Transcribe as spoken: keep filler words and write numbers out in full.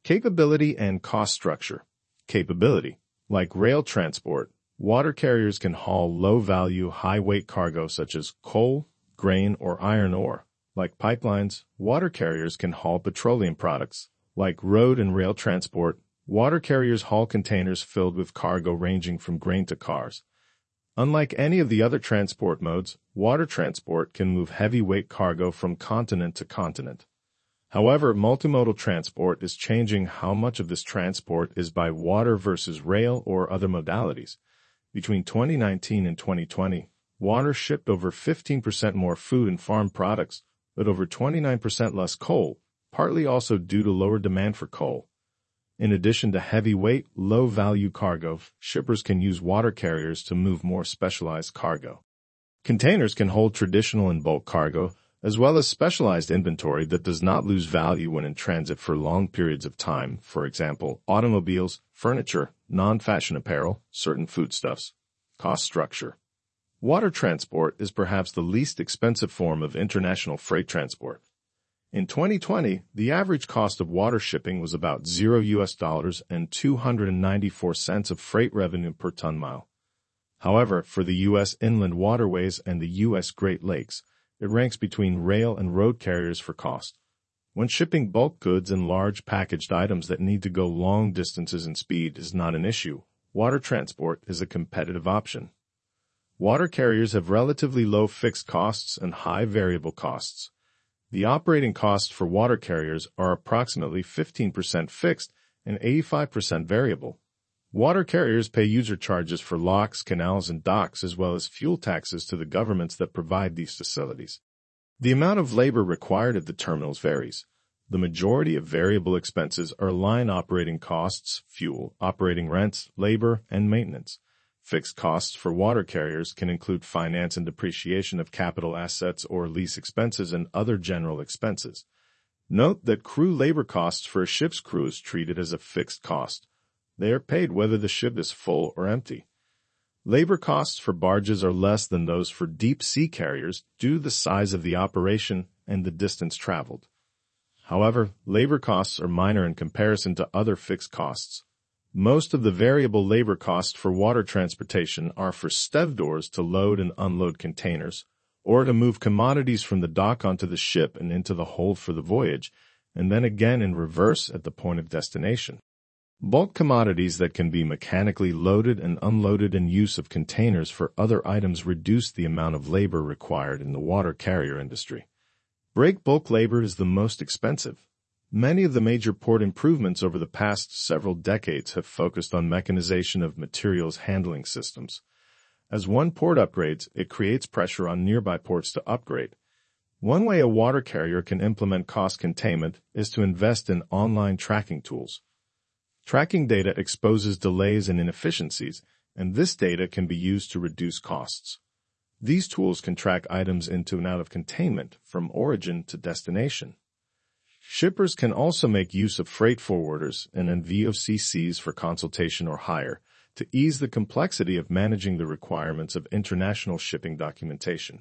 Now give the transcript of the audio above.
Capability and cost structure. Capability. Like rail transport, water carriers can haul low-value, high-weight cargo such as coal, grain, or iron ore. Like pipelines, water carriers can haul petroleum products. Like road and rail transport, water carriers haul containers filled with cargo ranging from grain to cars. Unlike any of the other transport modes, water transport can move heavy-weight cargo from continent to continent. However, multimodal transport is changing how much of this transport is by water versus rail or other modalities. Between twenty nineteen and twenty twenty, water shipped over fifteen percent more food and farm products, but over twenty-nine percent less coal, partly also due to lower demand for coal. In addition to heavyweight, low-value cargo, shippers can use water carriers to move more specialized cargo. Containers can hold traditional and bulk cargo, as well as specialized inventory that does not lose value when in transit for long periods of time, for example, automobiles, furniture, non-fashion apparel, certain foodstuffs. Cost structure. Water transport is perhaps the least expensive form of international freight transport. In twenty twenty, the average cost of water shipping was about zero U S dollars and two hundred ninety-four cents of freight revenue per ton mile. However, for the U S inland waterways and the U S Great Lakes, it ranks between rail and road carriers for cost. When shipping bulk goods and large packaged items that need to go long distances and speed is not an issue, water transport is a competitive option. Water carriers have relatively low fixed costs and high variable costs. The operating costs for water carriers are approximately fifteen percent fixed and eighty-five percent variable. Water carriers pay user charges for locks, canals, and docks, as well as fuel taxes to the governments that provide these facilities. The amount of labor required at the terminals varies. The majority of variable expenses are line operating costs, fuel, operating rents, labor, and maintenance. Fixed costs for water carriers can include finance and depreciation of capital assets or lease expenses and other general expenses. Note that crew labor costs for a ship's crew is treated as a fixed cost. They are paid whether the ship is full or empty. Labor costs for barges are less than those for deep-sea carriers due to the size of the operation and the distance traveled. However, labor costs are minor in comparison to other fixed costs. Most of the variable labor costs for water transportation are for stevedores to load and unload containers, or to move commodities from the dock onto the ship and into the hold for the voyage, and then again in reverse at the point of destination. Bulk commodities that can be mechanically loaded and unloaded and use of containers for other items reduce the amount of labor required in the water carrier industry. Break bulk labor is the most expensive. Many of the major port improvements over the past several decades have focused on mechanization of materials handling systems. As one port upgrades, it creates pressure on nearby ports to upgrade. One way a water carrier can implement cost containment is to invest in online tracking tools. Tracking data exposes delays and inefficiencies, and this data can be used to reduce costs. These tools can track items into and out of containment from origin to destination. Shippers can also make use of freight forwarders and V O C Cs for consultation or hire to ease the complexity of managing the requirements of international shipping documentation.